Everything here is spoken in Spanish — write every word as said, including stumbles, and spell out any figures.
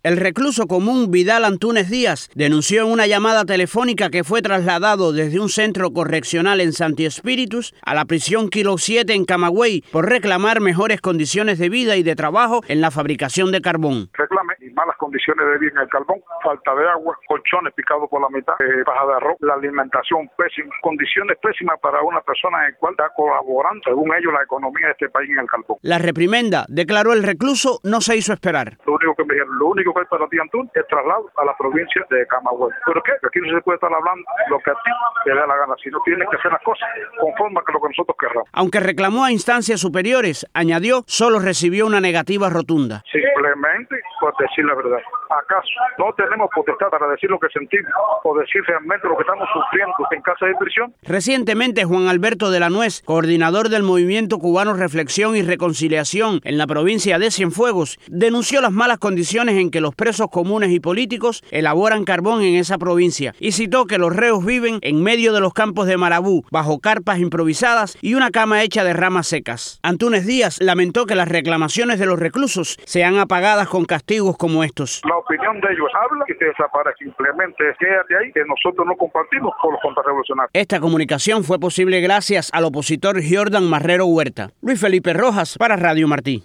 El recluso común Vidal Antúnez Díaz denunció en una llamada telefónica que fue trasladado desde un centro correccional en Santi Espíritus a la prisión Kilo siete en Camagüey por reclamar mejores condiciones de vida y de trabajo en la fabricación de carbón. Reclame y malas condiciones de vida en el carbón, falta de agua, colchones picados por la mitad, eh, baja de arroz, la alimentación pésima, condiciones pésimas para una persona en la cual está colaborando, según ellos, la economía de este país en el carbón. La reprimenda, declaró el recluso, no se hizo esperar. Lo único que me dijeron, lo único que hay para ti, Antún, es traslado a la provincia de Camagüey. ¿Pero qué? Aquí no se puede estar hablando lo que a ti te dé la gana, si no tienes que hacer las cosas conforme a lo que nosotros querramos. Aunque reclamó a instancias superiores, añadió, solo recibió una negativa rotunda. Simplemente por decir la verdad. ¿Acaso no tenemos potestad para decir lo que sentimos o decir realmente lo que estamos sufriendo en casa de prisión? Recientemente, Juan Alberto de la Nuez, coordinador del Movimiento Cubano Reflexión y Reconciliación en la provincia de Cienfuegos, denunció las malas condiciones en que los presos comunes y políticos elaboran carbón en esa provincia y citó que los reos viven en medio de los campos de Marabú, bajo carpas improvisadas y una cama hecha de ramas secas. Antúnez Díaz lamentó que las reclamaciones de los reclusos sean apagadas con castigos como estos. La opinión de ellos habla y te desaparece. Simplemente quédate ahí, que nosotros no compartimos con los contrarrevolucionarios. Esta comunicación fue posible gracias al opositor Jordan Marrero Huerta. Luis Felipe Rojas para Radio Martí.